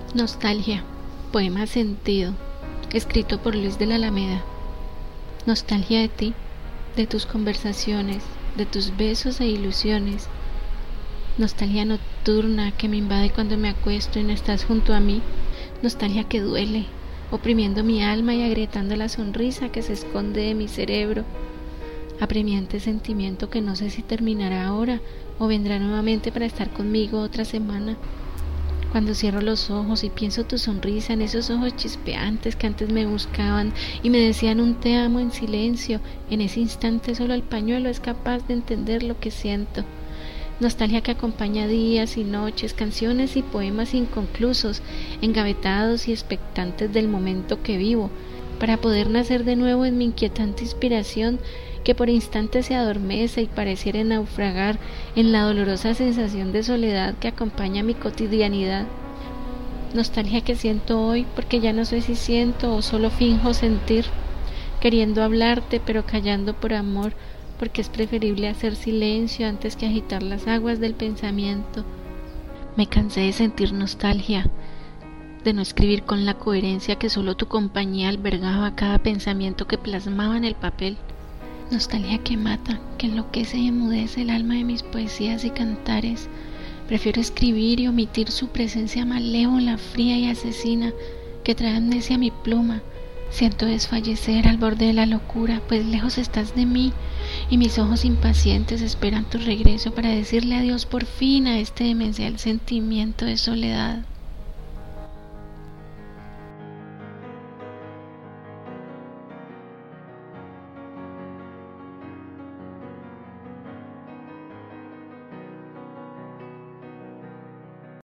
Nostalgia, poema sentido, escrito por Luis de la Alameda. Nostalgia de ti, de tus conversaciones, de tus besos e ilusiones. Nostalgia nocturna que me invade cuando me acuesto y no estás junto a mí. Nostalgia que duele, oprimiendo mi alma y agrietando la sonrisa que se esconde de mi cerebro. Apremiante sentimiento que no sé si terminará ahora o vendrá nuevamente para estar conmigo otra semana. Cuando cierro los ojos y pienso tu sonrisa en esos ojos chispeantes que antes me buscaban y me decían un te amo en silencio, en ese instante solo el pañuelo es capaz de entender lo que siento. Nostalgia que acompaña días y noches, canciones y poemas inconclusos, engavetados y expectantes del momento que vivo, para poder nacer de nuevo en mi inquietante inspiración que por instantes se adormece y pareciera naufragar en la dolorosa sensación de soledad que acompaña mi cotidianidad. Nostalgia que siento hoy porque ya no sé si siento o solo finjo sentir, queriendo hablarte pero callando por amor, porque es preferible hacer silencio antes que agitar las aguas del pensamiento. Me cansé de sentir nostalgia, de no escribir con la coherencia que solo tu compañía albergaba cada pensamiento que plasmaba en el papel. Nostalgia que mata, que enloquece y enmudece el alma de mis poesías y cantares. Prefiero escribir y omitir su presencia malévola, fría y asesina que trae amnesia a mi pluma. Siento desfallecer al borde de la locura, pues lejos estás de mí y mis ojos impacientes esperan tu regreso para decirle adiós por fin a este demencial sentimiento de soledad.